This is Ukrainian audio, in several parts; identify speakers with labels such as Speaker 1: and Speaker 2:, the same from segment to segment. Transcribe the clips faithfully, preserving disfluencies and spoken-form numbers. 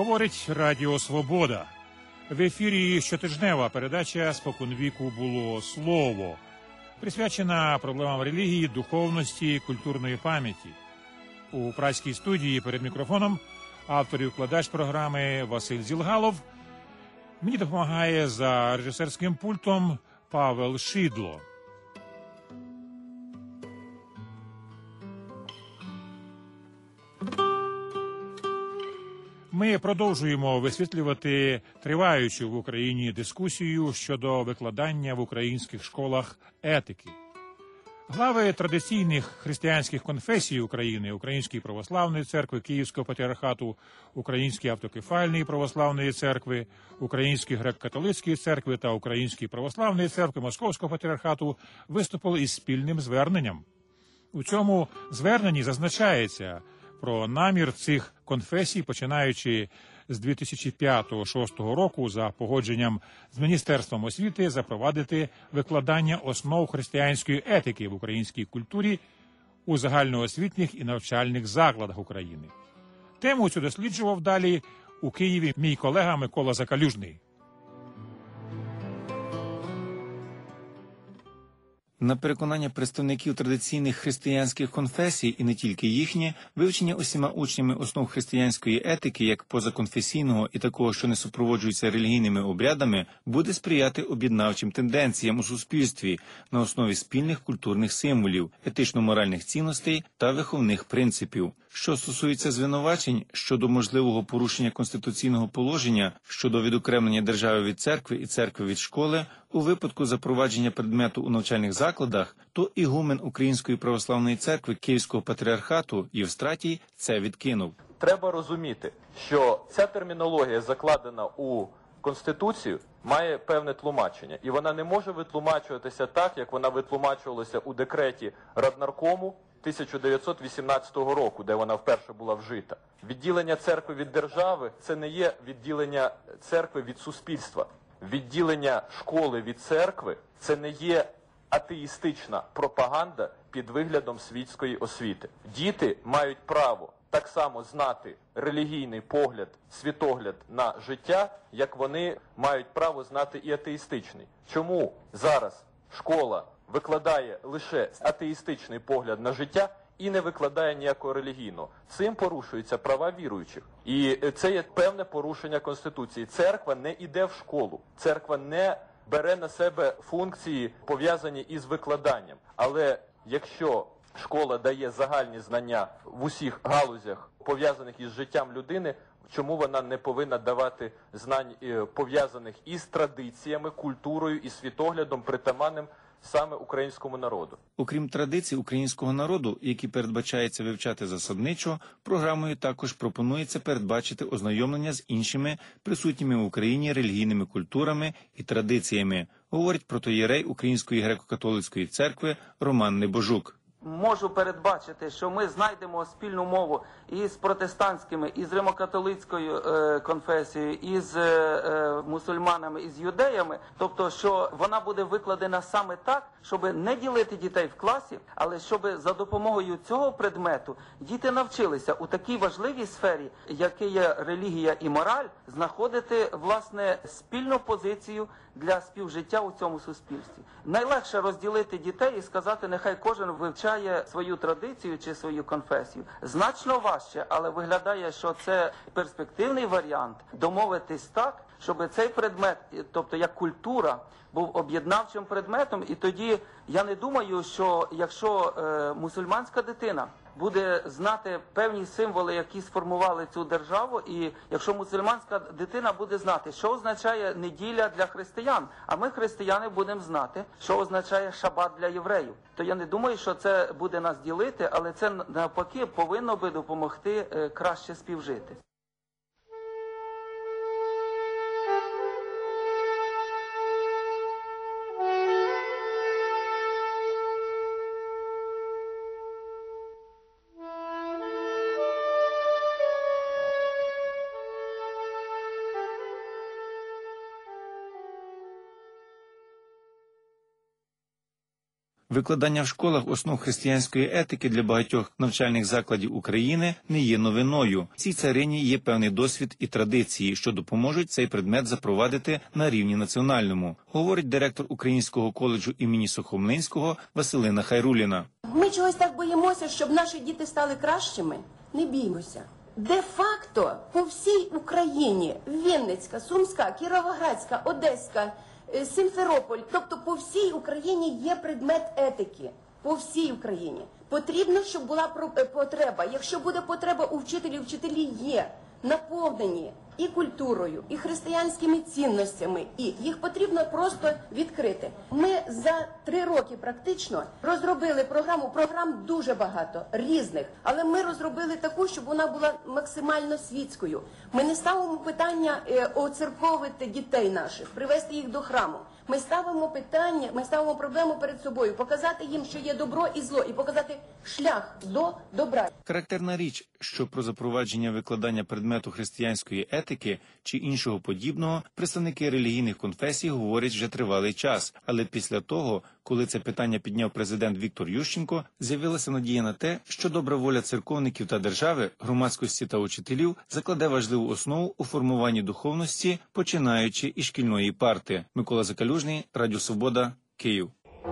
Speaker 1: Говорить Радіо Свобода. В ефірі щотижнева передача «Споконвіку було слово», присвячена проблемам релігії, духовності, культурної пам'яті. У празькій студії перед мікрофоном автор і викладач програми Василь Зілгалов. Мені допомагає за режисерським пультом Павел Шидло. Ми продовжуємо висвітлювати триваючу в Україні дискусію щодо викладання в українських школах етики. Глави традиційних християнських конфесій України, Української православної церкви, Київського патріархату, Української автокефальної православної церкви, Української греко-католицької церкви та Української православної церкви Московського патріархату виступили із спільним зверненням. У цьому зверненні зазначається про намір цих конфесій, починаючи з дві тисячі п'ятого - дві тисячі шостого року за погодженням з Міністерством освіти запровадити викладання основ християнської етики в українській культурі у загальноосвітніх і навчальних закладах України. Тему цю досліджував далі у Києві мій колега Микола Закалюжний.
Speaker 2: На переконання представників традиційних християнських конфесій, і не тільки їхні, вивчення усіма учнями основ християнської етики, як позаконфесійного і такого, що не супроводжується релігійними обрядами, буде сприяти об'єднавчим тенденціям у суспільстві на основі спільних культурних символів, етично-моральних цінностей та виховних принципів. Що стосується звинувачень щодо можливого порушення конституційного положення щодо відокремлення держави від церкви і церкви від школи, у випадку запровадження предмету у навчальних закладах, то ігумен Української православної церкви Київського патріархату Євстратій це відкинув.
Speaker 3: Треба розуміти, що ця термінологія, закладена у Конституцію, має певне тлумачення. І вона не може витлумачуватися так, як вона витлумачувалася у декреті Раднаркому тисяча дев'ятсот вісімнадцятого року, де вона вперше була вжита. Відділення церкви від держави – це не є відділення церкви від суспільства. Відділення школи від церкви – це не є атеїстична пропаганда під виглядом світської освіти. Діти мають право так само знати релігійний погляд, світогляд на життя, як вони мають право знати і атеїстичний. Чому зараз школа викладає лише атеїстичний погляд на життя і не викладає ніякого релігійного? Цим порушуються права віруючих. І це є певне порушення Конституції. Церква не йде в школу. Церква не бере на себе функції, пов'язані із викладанням. Але якщо школа дає загальні знання в усіх галузях, пов'язаних із життям людини, чому вона не повинна давати знань, пов'язаних із традиціями, культурою і світоглядом, притаманним саме українському народу?
Speaker 2: Окрім традицій українського народу, які передбачається вивчати засадничо, програмою також пропонується передбачити ознайомлення з іншими присутніми в Україні релігійними культурами і традиціями, говорить протоієрей Української греко-католицької церкви Роман Небожук.
Speaker 4: Можу передбачити, що ми знайдемо спільну мову із протестантськими, із римокатолицькою е, конфесією, із е, мусульманами, із юдеями. Тобто, що вона буде викладена саме так, щоб не ділити дітей в класі, але щоб за допомогою цього предмету діти навчилися у такій важливій сфері, яка є релігія і мораль, знаходити, власне, спільну позицію для співжиття у цьому суспільстві. Найлегше розділити дітей і сказати, нехай кожен вивчає свою традицію чи свою конфесію. Значно важче, але виглядає, що це перспективний варіант домовитись так, щоб цей предмет, тобто як культура, був об'єднавчим предметом. І тоді я не думаю, що якщо е, мусульманська дитина буде знати певні символи, які сформували цю державу, і якщо мусульманська дитина буде знати, що означає неділя для християн, а ми, християни, будемо знати, що означає шабат для євреїв, то я не думаю, що це буде нас ділити, але це навпаки повинно би допомогти е, краще співжити.
Speaker 2: Викладання в школах основ християнської етики для багатьох навчальних закладів України не є новиною. В цій царині є певний досвід і традиції, що допоможуть цей предмет запровадити на рівні національному, говорить директор Українського коледжу імені Сухомлинського Василина Хайруліна.
Speaker 5: Ми чогось так боїмося, щоб наші діти стали кращими? Не біймося. Де-факто по всій Україні – Вінницька, Сумська, Кіровоградська, Одеська, Сімферополь, тобто по всій Україні є предмет етики. По всій Україні. Потрібно, щоб була потреба. Якщо буде потреба у вчителів, вчителі є наповнені і культурою, і християнськими цінностями, і їх потрібно просто відкрити. Ми за три роки практично розробили програму, програм дуже багато, різних, але ми розробили таку, щоб вона була максимально світською. Ми не ставимо питання е, оцерковити дітей наших, привести їх до храму. Ми ставимо питання, ми ставимо проблему перед собою, показати їм, що є добро і зло, і показати шлях до добра.
Speaker 2: Характерна річ, що про запровадження викладання предмету християнської етики чи іншого подібного представники релігійних конфесій говорять вже тривалий час. Але після того, коли це питання підняв президент Віктор Ющенко, з'явилася надія на те, що добра воля церковників та держави, громадськості та учителів закладе важливу основу у формуванні духовності, починаючи із шкільної парти. Микола Закалюжний, Радіо Свобода, Київ.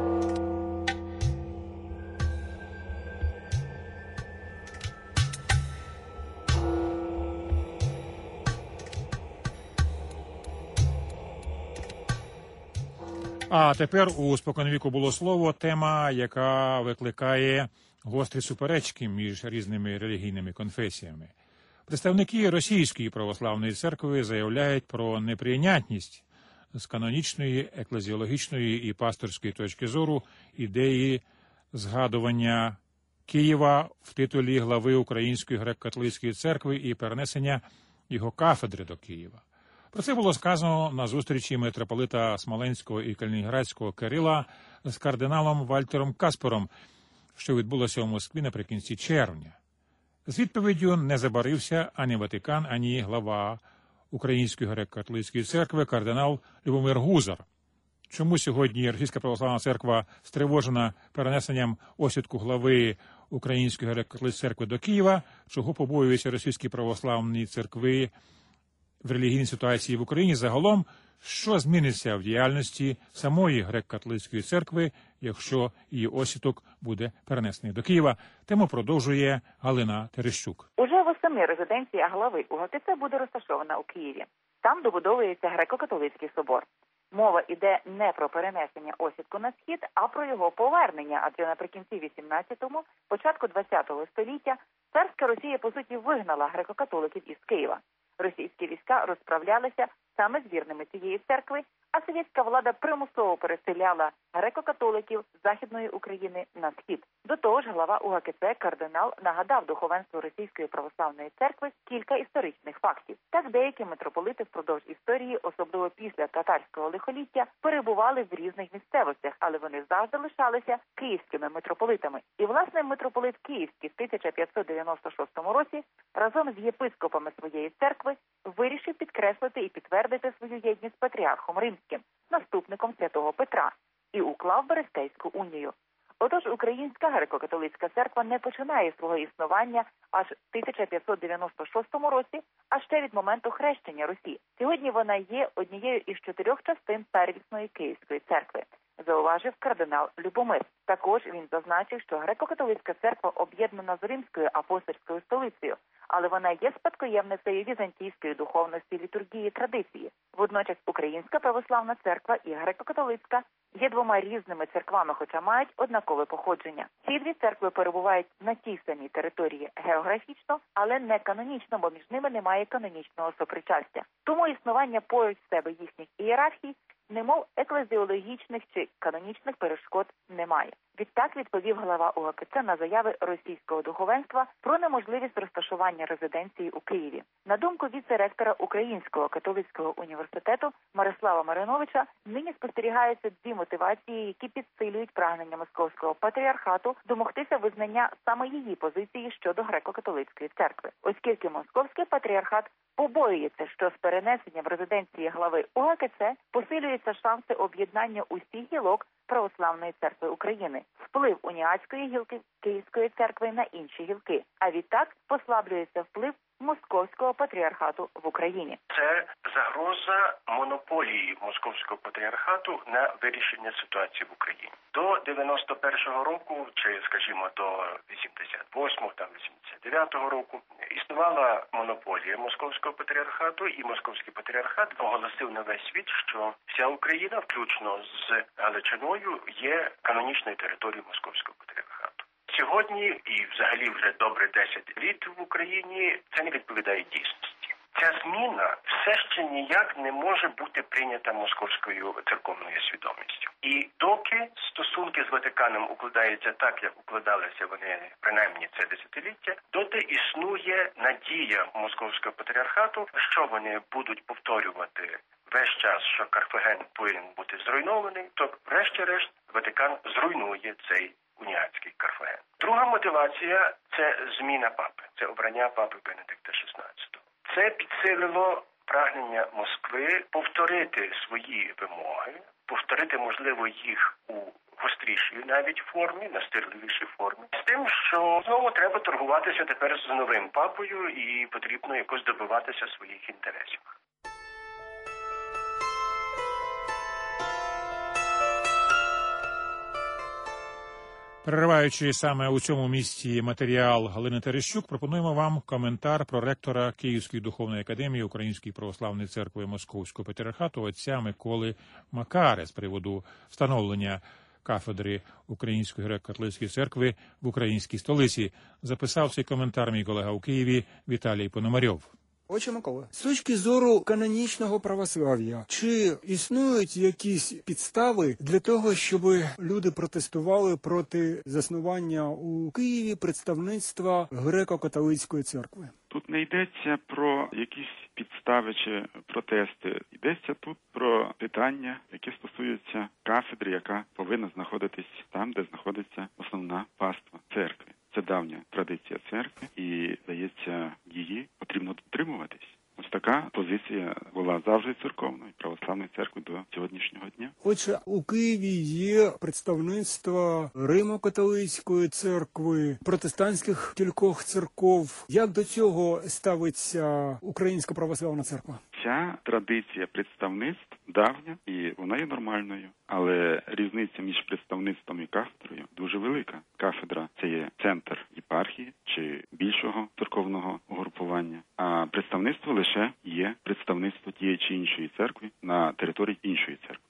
Speaker 1: А тепер у споконвіку було слово, тема, яка викликає гострі суперечки між різними релігійними конфесіями. Представники Російської православної церкви заявляють про неприйнятність з канонічної, еклезіологічної і пасторської точки зору ідеї згадування Києва в титулі глави Української греко-католицької церкви і перенесення його кафедри до Києва. Про це було сказано на зустрічі митрополита Смоленського і Калінінградського Кирила з кардиналом Вальтером Каспером, що відбулося у Москві наприкінці червня. З відповіддю не забарився ані Ватикан, ані глава Української греко-католицької церкви кардинал Любомир Гузар. Чому сьогодні Російська православна церква стривожена перенесенням осідку глави Української греко-католицької церкви до Києва, чого побоюються російські православні церкви в релігійній ситуації в Україні загалом, що зміниться в діяльності самої греко-католицької церкви, якщо її осідок буде перенесений до Києва. Тему продовжує Галина Терещук.
Speaker 6: Уже восени резиденція глави УГКЦ буде розташована у Києві. Там добудовується греко-католицький собор. Мова йде не про перенесення осідку на схід, а про його повернення, адже наприкінці вісімнадцятого, початку двадцятого століття царська Росія, по суті, вигнала греко-католиків із Києва. Російські війська розправлялися саме з вірними цієї церкви, а совєтська влада примусово переселяла греко-католиків з Західної України на схід. До того ж, глава УГКЦ кардинал нагадав духовенству Російської православної церкви кілька історичних фактів. Так деякі митрополити впродовж історії, особливо після татарського лихоліття, перебували в різних місцевостях, але вони завжди лишалися київськими митрополитами. І, власне, митрополит Київський в тисяча п'ятсот дев'яносто шостому році разом з єпископами своєї церкви вирішив підкреслити і підтвердити свою єдність з патріархом Римським, наступником святого Петра, і уклав Берестейську унію. Отож, Українська греко-католицька церква не починає свого існування аж в тисяча п'ятсот дев'яносто шостому році, а ще від моменту хрещення Русі. Сьогодні вона є однією із чотирьох частин первісної Київської церкви, зауважив кардинал Любомир. Також він зазначив, що греко-католицька церква об'єднана з Римською апостольською столицею, але вона є спадкоємницею візантійської духовності, літургії, традиції. Водночас Українська православна церква і греко-католицька є двома різними церквами, хоча мають однакове походження. Ці дві церкви перебувають на тій самій території географічно, але не канонічно, бо між ними немає канонічного сопричастя. Тому існування поруч себе їхніх ієрархій, немов еклезіологічних чи канонічних перешкод немає. Відтак відповів глава УГКЦ на заяви російського духовенства про неможливість розташування резиденції у Києві. На думку віце-ректора Українського католицького університету Мирослава Мариновича, нині спостерігаються дві мотивації, які підсилюють прагнення Московського патріархату домогтися визнання саме її позиції щодо греко-католицької церкви. Оскільки Московський патріархат побоюється, що з перенесенням резиденції глави У Ге Ке Це посилюються шанси об'єднання усіх гілок Православної церкви України, вплив уніатської гілки Київської церкви на інші гілки, а відтак послаблюється вплив Московського патріархату в Україні.
Speaker 7: Це загроза монополії Московського патріархату на вирішення ситуації в Україні. До дев'яносто першого року, чи, скажімо, до вісімдесят восьмого, там вісімдесят дев'ятого року, існувала монополія Московського патріархату, і Московський патріархат оголосив на весь світ, що вся Україна, включно з Галичиною, є канонічною територією Московського патріархату. Сьогодні і взагалі вже добре десять літ в Україні це не відповідає дійсності. Ця зміна все ще ніяк не може бути прийнята московською церковною свідомістю. І доки стосунки з Ватиканом укладаються так, як укладалися вони принаймні це десятиліття, доти існує надія Московського патріархату, що вони будуть повторювати весь час, що Карфаген повинен бути зруйнований, то врешті-решт Ватикан зруйнує цей уніатський Карфаген. Друга мотивація – це зміна папи, це обрання папи Бенедикта шістнадцятого. Це підсилило прагнення Москви повторити свої вимоги, повторити, можливо, їх у гострішій навіть формі, настирливішій формі, з тим, що знову треба торгуватися тепер з новим папою і потрібно якось добиватися своїх інтересів.
Speaker 1: Перериваючи саме у цьому місці матеріал Галини Терещук, пропонуємо вам коментар проректора Київської духовної академії Української православної церкви Московського патріархату отця Миколи Макари з приводу встановлення кафедри Української греко-католицької церкви в українській столиці. Записав цей коментар мій колега у Києві Віталій Пономарьов.
Speaker 8: Отче Микола, з точки зору канонічного православ'я, чи існують якісь підстави для того, щоб люди протестували проти заснування у Києві представництва греко-католицької церкви?
Speaker 9: Тут не йдеться про якісь підстави чи протести. Йдеться тут про питання, яке стосується кафедри, яка повинна знаходитись там, де знаходиться основна паства церкви. Це давня традиція церкви, і, здається, її потрібно дотримуватись. Ось така позиція була завжди церковною, православної церкви до сьогоднішнього дня.
Speaker 8: Отже, у Києві є представництво Римо-католицької церкви, протестантських кількох церков. Як до цього ставиться Українська православна церква?
Speaker 9: Ця традиція представництв давня, і вона є нормальною. Але різниця між представництвом і кафедрою дуже велика. Кафедра – це є центр єпархії чи більшого церковного угрупування, а представництво лише є представництво тієї чи іншої церкви на території іншої церкви.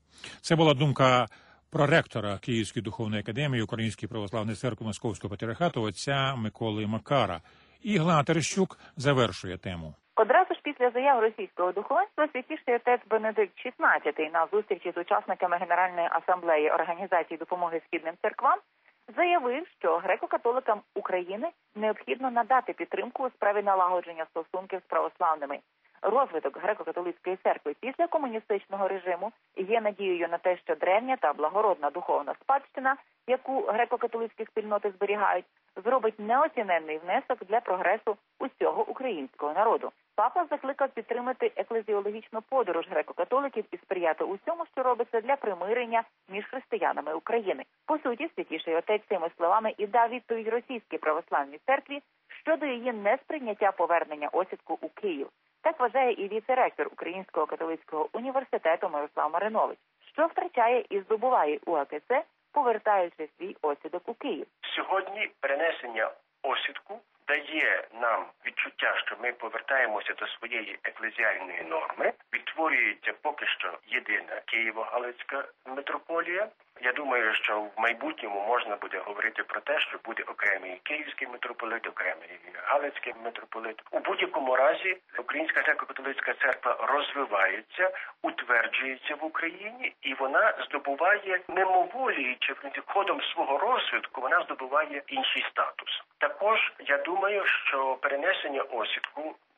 Speaker 1: Це була думка проректора Київської духовної академії Української православної церкви Московського патріархату отця Миколи Макара. І Галина Терещук завершує тему.
Speaker 6: Одразу ж після заяв російського духовенства святіший отець Бенедикт шістнадцятий на зустрічі з учасниками Генеральної асамблеї Організації допомоги східним церквам заявив, що греко-католикам України необхідно надати підтримку у справі налагодження стосунків з православними. Розвиток греко-католицької церкви після комуністичного режиму є надією на те, що древня та благородна духовна спадщина, яку греко-католицькі спільноти зберігають, зробить неоціненний внесок для прогресу усього українського народу. Папа закликав підтримати еклезіологічну подорож греко-католиків і сприяти усьому, що робиться для примирення між християнами України. По суті, святіший отець цими словами і дав відповідь російській православній церкві щодо її несприйняття повернення осідку у Київ. Так вважає і віце-ректор Українського католицького університету Мирослав Маринович, що втрачає і здобуває У Ге Ке Це, повертаючи свій осідок у Київ.
Speaker 7: Сьогодні перенесення осідку дає нам відчуття, що ми повертаємося до своєї еклезіальної норми. Відтворюється поки що єдина Києво-Галицька митрополія. Я думаю, що в майбутньому можна буде говорити про те, що буде окремий київський митрополит, окремий галицький митрополит. У будь-якому разі Українська греко-католицька церква розвивається, утверджується в Україні, і вона здобуває мимоволі, чи ходом свого розвитку вона здобуває інший статус. Також я думаю, що перенесення осідку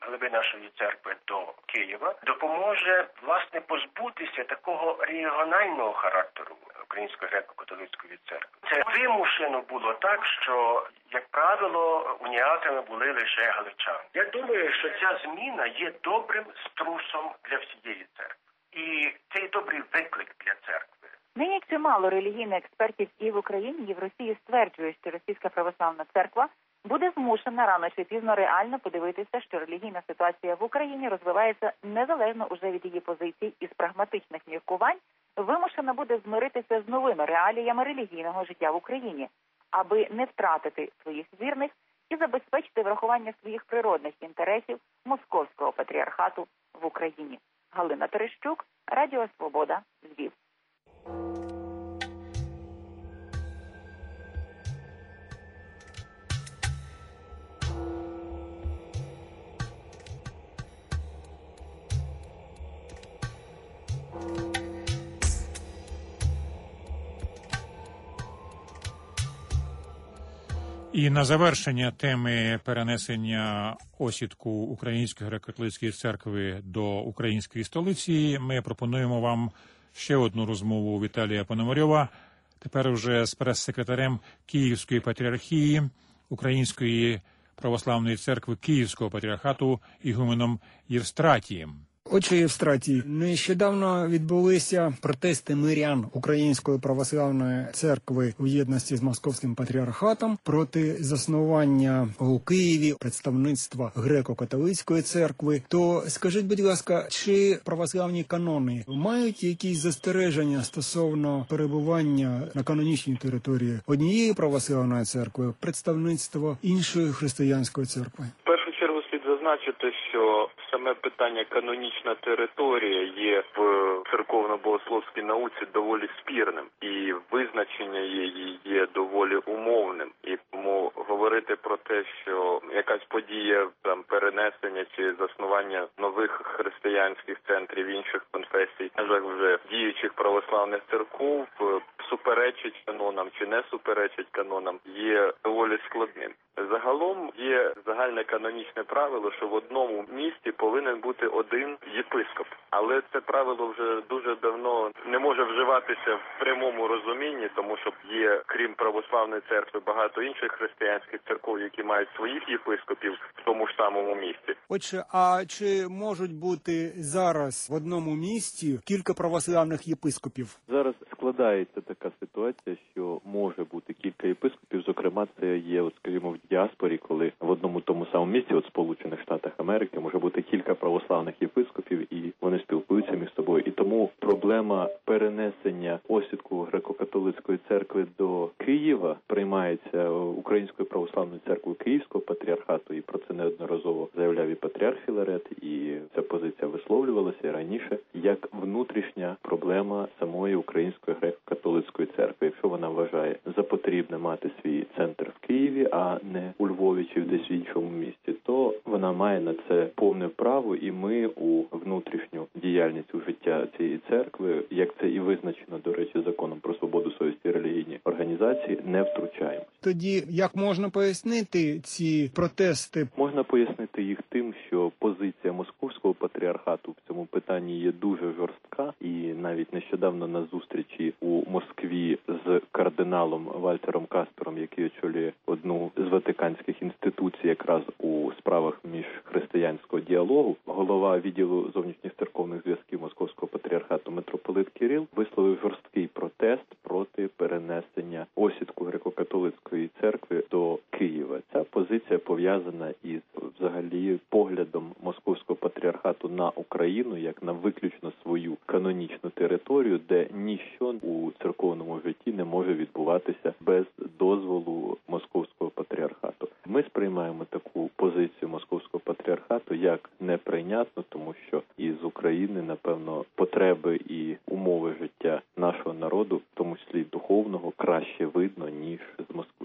Speaker 7: глави нашої церкви до Києва, допоможе, власне, позбутися такого регіонального характеру Української греко-католицької церкви. Це вимушено було так, що, як правило, уніатами були лише галичани. Я думаю, що ця зміна є добрим струсом для всієї церкви. І це є добрий виклик для церкви.
Speaker 6: Нині чимало релігійних експертів і в Україні, і в Росії стверджують, що Російська православна церква буде змушена рано чи пізно реально подивитися, що релігійна ситуація в Україні розвивається незалежно уже від її позицій і з прагматичних міркувань, вимушена буде змиритися з новими реаліями релігійного життя в Україні, аби не втратити своїх вірних і забезпечити врахування своїх природних інтересів Московського патріархату в Україні. Галина Терещук, Радіо Свобода, Львів.
Speaker 1: І на завершення теми перенесення осідку Української греко-католицької церкви до української столиці ми пропонуємо вам ще одну розмову Віталія Пономарьова, тепер вже з прес-секретарем Київської патріархії Української православної церкви Київського патріархату ігуменом Євстратієм.
Speaker 8: Отже, Євстратій, нещодавно відбулися протести мирян Української православної церкви у єдності з Московським патріархатом проти заснування у Києві представництва греко-католицької церкви. То скажіть, будь ласка, чи православні канони мають якісь застереження стосовно перебування на канонічній території однієї православної церкви, представництва іншої християнської церкви?
Speaker 10: В першу чергу слід зазначити, що саме питання канонічна територія є в церковно-богословській науці доволі спірним, і визначення її є доволі умовним. І тому говорити про те, що якась подія, там, перенесення чи заснування нових християнських центрів інших конфесій, на жаль, вже діючих православних церков, суперечить канонам чи не суперечить канонам, є доволі складним. Загалом є загальне канонічне правило, що в одному місті повинен бути один єпископ. Але це правило вже дуже давно не може вживатися в прямому розумінні, тому що є, крім православної церкви, багато інших християнських церков, які мають своїх єпископів в тому ж самому місті.
Speaker 8: Отже, а чи можуть бути зараз в одному місті кілька православних єпископів?
Speaker 11: Зараз складається така ситуація, що може бути кілька єпископів, зокрема це є, от, скажімо, в діаспорі, коли в одному тому самому місті, от Сполучених Штатах Америки, може бути кілька православних єпископів, і вони спілкуються між собою. І тому проблема перенесення осідку греко-католицької церкви до Києва приймається Українською православною церквою Київського патріархату, і про це неодноразово заявляв і патріарх Філарет, і ця позиція висловлювалася і раніше, як внутрішня проблема самої Української греко-католицької церкви. Якщо вона вважає за потрібне мати свій центр в Києві, а не у Львові чи десь в іншому місті, то вона має на це повне право, і ми у внутрішню діяльність у життя цієї церкви, як це і визначено, до речі, законом про свободу совісті і релігійні організації, не втручаємось.
Speaker 8: Тоді як можна пояснити ці протести?
Speaker 11: Можна пояснити їх тим, що позиція Московського патріархату в цьому питанні є дуже жорстка, і навіть нещодавно на зустрічі у Москві з кардиналом Вальтером Каспером, який очолює одну з ватиканських інституцій якраз у справах міжхристиянського діалогу, голова відділу зовнішніх церковних зв'язків Московського патріархату митрополит Кирил висловив жорсткий протест проти перенесення осідку греко-католицької церкви до Києва. Ця позиція пов'язана із взагалі поглядом Московського патріархату на Україну як на виключно свою канонічну територію, де ніщо у церковному житті не може відбуватися без дозволу Московського патріархату. Ми сприймаємо таку позицію Московського патріархату як неприйнятну, тому що із України, напевно, потреби і умови життя нашого народу, в тому числі духовного, краще видно, ніж з Москви.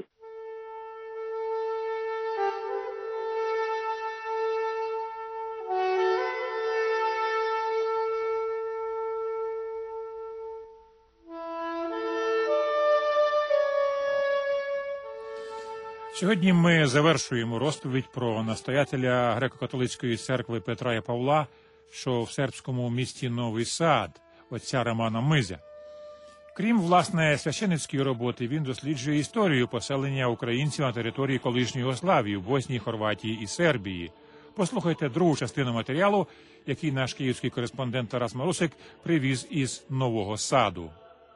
Speaker 1: Сьогодні ми завершуємо розповідь про настоятеля греко-католицької церкви Петра і Павла, що в сербському місті Новий Сад, отця Романа Мизя. Крім, власне, священицької роботи, він досліджує історію поселення українців на території колишньої Югославії в Боснії, Хорватії і Сербії. Послухайте другу частину матеріалу, який наш київський кореспондент Тарас Марусик привіз із Нового Саду.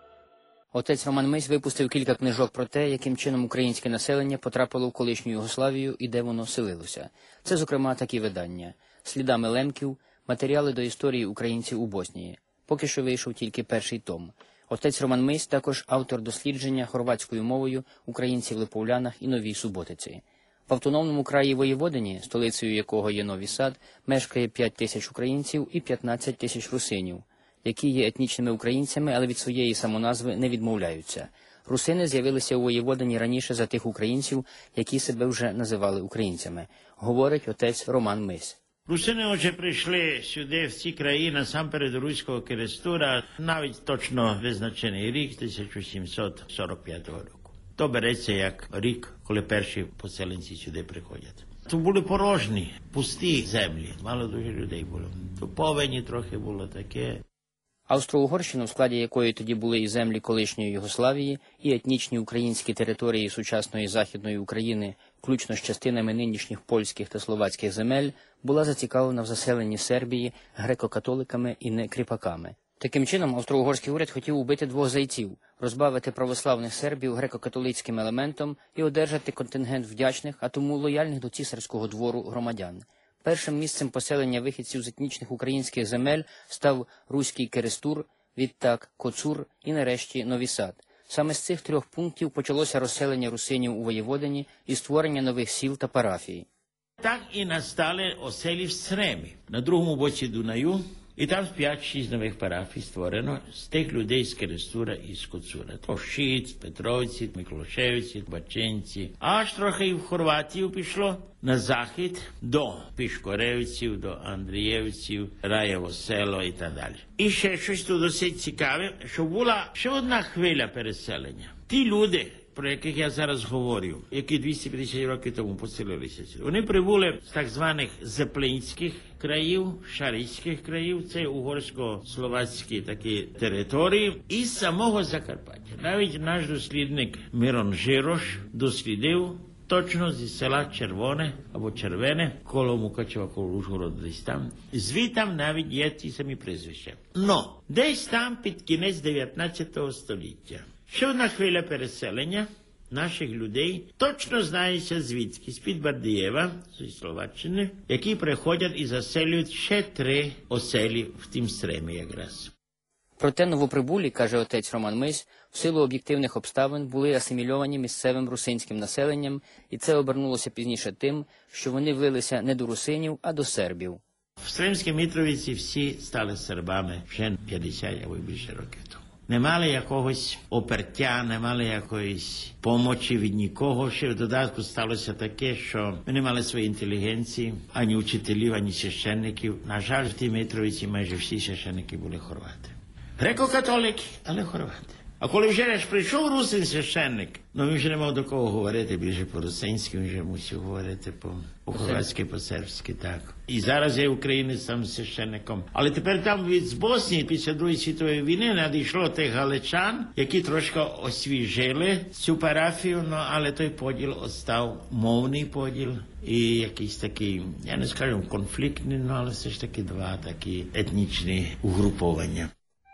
Speaker 12: Отець Роман Мизь випустив кілька книжок про те, яким чином українське населення потрапило в колишню Югославію і де воно селилося. Це, зокрема, такі видання: «Слідами лемків», «Матеріали до історії українців у Боснії». Поки що вийшов тільки перший том. Отець Роман Мизь також автор дослідження хорватською мовою українців в Липовлянах і Новій Суботиці. В автономному краї Воєводині, столицею якого є Новий Сад, мешкає п'ять тисяч українців і п'ятнадцять тисяч русинів, які є етнічними українцями, але від своєї самоназви не відмовляються. Русини з'явилися у Воєводині раніше за тих українців, які себе вже називали українцями, говорить отець Роман Мизь.
Speaker 13: Русини вже прийшли сюди, в ці краї, насамперед Руського Керестура, навіть точно визначений рік тисяча сімсот сорок п'ятого року. То береться як рік, коли перші поселенці сюди приходять. То були порожні, пусті землі, мало дуже людей було. То повені трохи було таке.
Speaker 12: Австро-Угорщину, в складі якої тоді були і землі колишньої Югославії, і етнічні українські території сучасної Західної України, включно з частинами нинішніх польських та словацьких земель, була зацікавлена в заселенні Сербії греко-католиками і не кріпаками. Таким чином, австро-угорський уряд хотів убити двох зайців – розбавити православних сербів греко-католицьким елементом і одержати контингент вдячних, а тому лояльних до цісарського двору громадян. Першим місцем поселення вихідців з етнічних українських земель став Руський Керестур, відтак Коцур і нарешті Новий Сад. Саме з цих трьох пунктів почалося розселення русинів у Воєводині і створення нових сіл та парафій.
Speaker 13: Так і настали оселі в Сремі, на другому боці Дунаю, і там п'ять-шість нових парафій створено з тих людей з Керестура і з Коцура. Ошиць, Петровці, Миклошевці, Баченці. Аж трохи і в Хорватію пішло на захід до Пішкоревців, до Андрієвців, Раєво село і так далі. І ще щось тут досить цікаве, що була ще одна хвиля переселення. Ті люди, про яких я зараз говорю, які двісті п'ятдесят років тому поселилися. Вони прибули з так званих Зеплинських країв, Шарицьких країв, це угорсько-словацькі такі території, і з самого Закарпаття. Навіть наш дослідник Мирон Жирош дослідив точно зі села Червоне або Червене, коло Мукачева, коло Ужгорода, десь там. Звітам навіть є ті самі прізвища. Но десь там під кінець дев'ятнадцятого століття ще одна хвиля переселення наших людей, точно знається звідки, з-під Бардієва, зі Словаччини, які приходять і заселюють ще три оселі в тім Сремі якраз.
Speaker 12: Проте новоприбулі, каже отець Роман Мизь, в силу об'єктивних обставин були асимільовані місцевим русинським населенням, і це обернулося пізніше тим, що вони влилися не до русинів, а до сербів.
Speaker 13: В Сремській Мітровиці всі стали сербами вже п'ятдесят або більше років тому. Не мали якогось опертя, не мали якоїсь помочі від нікого. Ще в додатку сталося таке, що ми не мали своєї інтелігенції, ані учителів, ані священників. На жаль, в тій Митровиці майже всі священники були хорвати. Греко-католики, але хорвати. А коли вже ж прийшов русин священник, ну він вже не мав до кого говорити більше по-русинськи, він вже мусив говорити по-хорватськи, по-сербськи, так. І зараз є українець там священником. Але тепер там від Боснії після Другої світової війни надійшло тих галичан, які трошки освіжили цю парафію, ну, але той поділ остав мовний поділ і якийсь такий, я не скажу конфліктний, ну, але все ж таки два такі етнічні угруповання.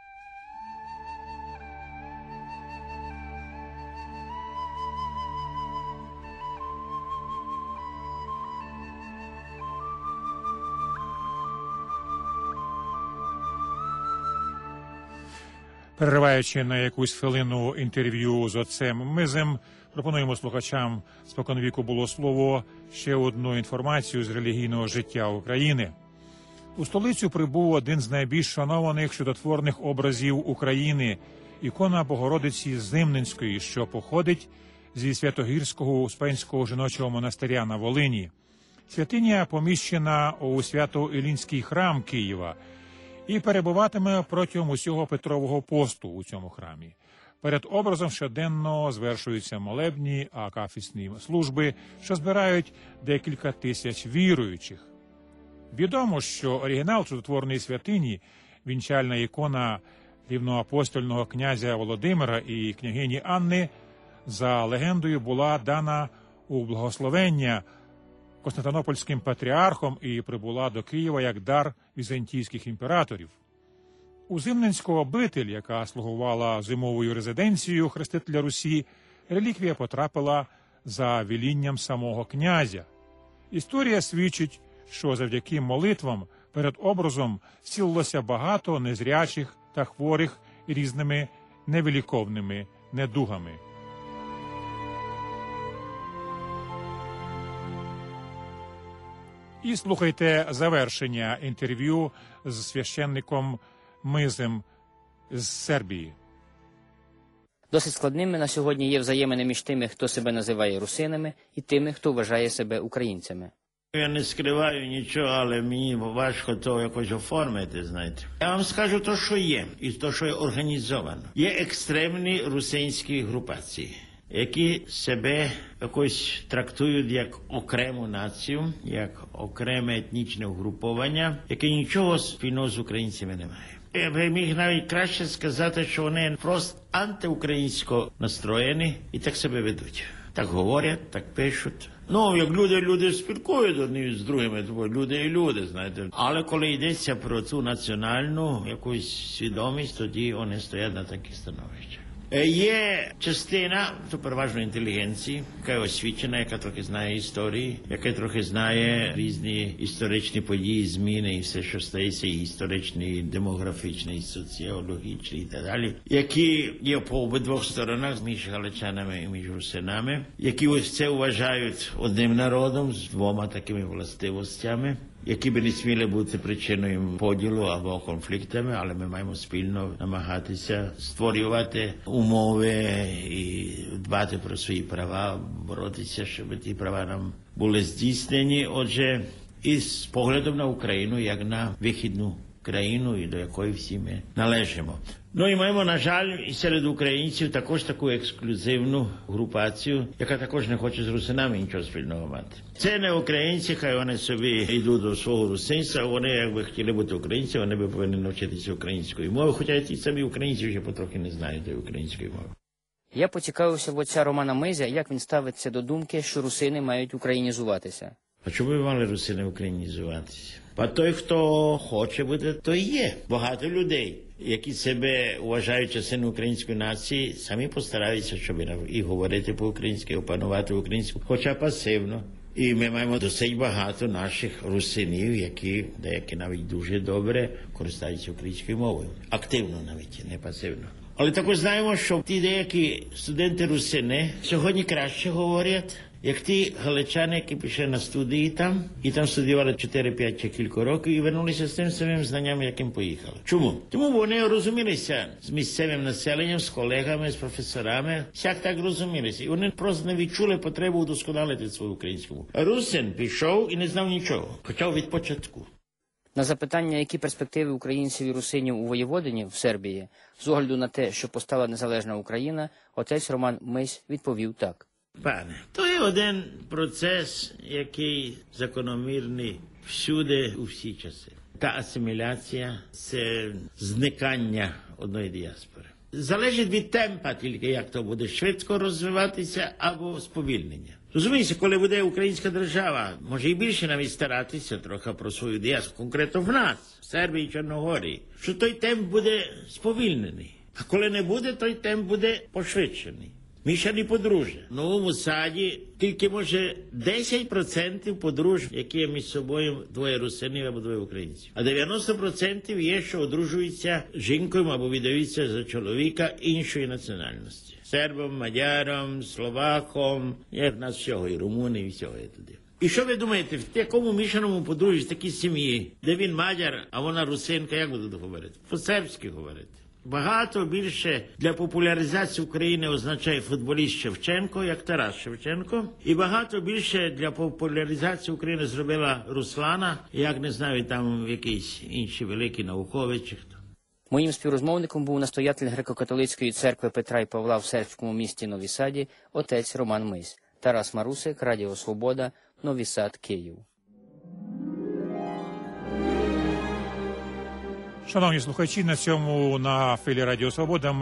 Speaker 1: Перериваючи на якусь хвилину інтерв'ю з отцем Мизем, пропонуємо слухачам «Споконвіку було слово» ще одну інформацію з релігійного життя України. У столицю прибув один з найбільш шанованих чудотворних образів України – ікона Богородиці Зимненської, що походить зі Святогірського Успенського жіночого монастиря на Волині. Святиня поміщена у Свято-Іллінський храм Києва і перебуватиме протягом усього Петрового посту у цьому храмі. Перед образом щоденно звершуються молебні, акафісні служби, що збирають декілька тисяч віруючих. Відомо, що оригінал чудотворної святині, вінчальна ікона рівноапостольного князя Володимира і княгині Анни, за легендою була дана у благословення Константинопольським патріархом і прибула до Києва як дар візантійських імператорів. У Зимненську обитель, яка слугувала зимовою резиденцією хрестителя Русі, реліквія потрапила за велінням самого князя. Історія свідчить, що завдяки молитвам перед образом зцілилося багато незрячих та хворих різними невиліковними недугами. І слухайте завершення інтерв'ю з священником Мизем з Сербії.
Speaker 12: Досить складними на сьогодні є взаємини між тими, хто себе називає русинами, і тими, хто вважає себе українцями.
Speaker 13: Я не скриваю нічого, але мені важко то якось оформити, знаєте. Я вам скажу те, що є, і те, що є організовано. Є екстремні русинські групації, які себе якось трактують як окрему націю, як окреме етнічне угруповання, яке нічого спільного з українцями не має. Я б міг навіть краще сказати, що вони просто антиукраїнсько настроєні і так себе ведуть. Так говорять, так пишуть. Ну, як люди, люди спілкують одні з другими, то люди і люди, знаєте. Але коли йдеться про цю національну якусь свідомість, тоді вони стоять на такі становища. Є частина, то переважно інтелігенції, яка освічена, яка трохи знає історії, яка трохи знає різні історичні події, зміни і все, що стається, і історичні, і демографічні, і соціологічні і так далі, які є по обидвох сторонах, між галичанами і між русинами, які ось це вважають одним народом з двома такими властивостями, які би не сміли бути причиною поділу або конфліктами, але ми маємо спільно намагатися створювати умови і дбати про свої права, боротися, щоб ті права нам були здійснені. Отже, і з поглядом на Україну, як на вихідну країну, і до якої всі ми належимо. Ну і маємо, на жаль, і серед українців також таку ексклюзивну групацію, яка також не хоче з русинами нічого спільного мати. Це не українці, хай вони собі йдуть до свого русинства, вони, якби хотіли бути українцями, вони би повинні навчитися української мови, хоча ті самі українці вже потрохи не знають української мови.
Speaker 12: Я поцікавився в отця Романа Мизя, як він ставиться до думки, що русини мають українізуватися.
Speaker 13: А чому ви мали русини українізуватися? А той, хто хоче бути, то є. Багато людей, які себе вважають частиною української нації, самі постараються, щоб і говорити по-українськи, опанувати українську, хоча пасивно. І ми маємо досить багато наших русинів, які деякі навіть дуже добре користуються українською мовою. Активно навіть, не пасивно. Але також знаємо, що ті деякі студенти-русини сьогодні краще говорять, як ті галичани, які пішли на студії там, і там студіювали чотири-п'ять чи кілька років, і вернулися з тим самим знанням, яким поїхали. Чому? Тому вони розумілися з місцевим населенням, з колегами, з професорами, всяк так розумілися. І вони просто не відчули потребу удосконалити свою українську мову. Русин пішов і не знав нічого, хоча від початку.
Speaker 12: На запитання, які перспективи українців і русинів у Воєводині, в Сербії, з огляду на те, що постала незалежна Україна, отець Роман Мизь відповів так.
Speaker 13: Пане, то є один процес, який закономірний всюди, у всі часи. Та асиміляція – це зникання одної діаспори. Залежить від темпа тільки, як то буде швидко розвиватися або сповільнення. Розумієте, коли буде українська держава, може і більше навіть старатися трохи про свою діаспору, конкретно в нас, в Сербії і Чорногорії, що той темп буде сповільнений. А коли не буде, той темп буде пошвидшений. Мішані подружжя. В новому саді тільки, може, десять відсотків подружжя, які є між собою двоє русинів або двоє українців. А дев'яносто відсотків є, що одружуються жінкою або віддаються за чоловіка іншої національності. Сербом, мадяром, словаком, як в нас всього, і румуни, і всього є туди. І що ви думаєте, в такому мішаному подружжі, в такій сім'ї, де він мадяр, а вона русинка, як будуть говорити? По-сербськи говорити. Багато більше для популяризації України означає футболіст Шевченко, як Тарас Шевченко. І багато більше для популяризації України зробила Руслана, як, не знаю, там якийсь інший великий науковець чи хто.
Speaker 12: Моїм співрозмовником був настоятель греко-католицької церкви Петра і Павла в сербському місті Нові Саді, отець Роман Мись. Тарас Марусик, Радіо Свобода, Нові Сад, Київ.
Speaker 1: Шановні слухачі, на цьому на хвилі Радіо Свобода